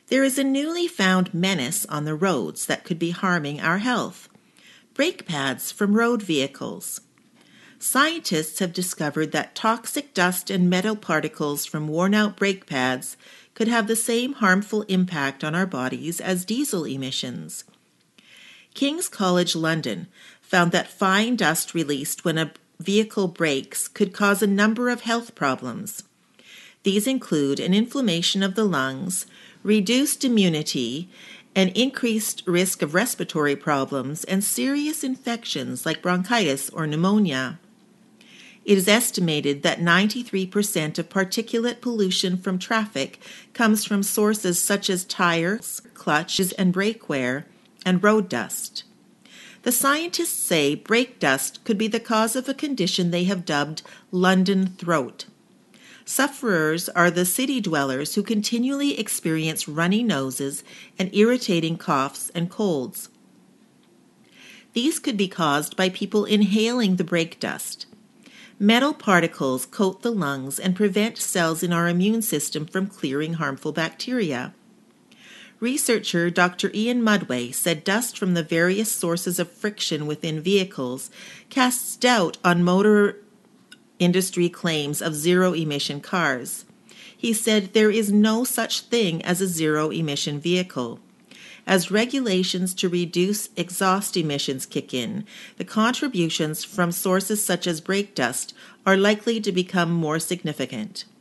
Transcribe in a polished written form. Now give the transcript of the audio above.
There is a newly found menace on the roads that could be harming our health: brake pads from road vehicles. Scientists have discovered that toxic dust and metal particles from worn-out brake pads could have the same harmful impact on our bodies as diesel emissions. King's College London found that fine dust released when a vehicle brakes could cause a number of health problems. These include an inflammation of the lungs, reduced immunity, an increased risk of respiratory problems, and serious infections like bronchitis or pneumonia. It is estimated that 93% of particulate pollution from traffic comes from sources such as tires, clutches and brake wear, and road dust. The scientists say brake dust could be the cause of a condition they have dubbed London throat. Sufferers are the city dwellers who continually experience runny noses and irritating coughs and colds. These could be caused by people inhaling the brake dust. Metal particles coat the lungs and prevent cells in our immune system from clearing harmful bacteria. Researcher Dr. Ian Mudway said dust from the various sources of friction within vehicles casts doubt on motor industry claims of zero-emission cars. He said there is no such thing as a zero-emission vehicle. As regulations to reduce exhaust emissions kick in, the contributions from sources such as brake dust are likely to become more significant.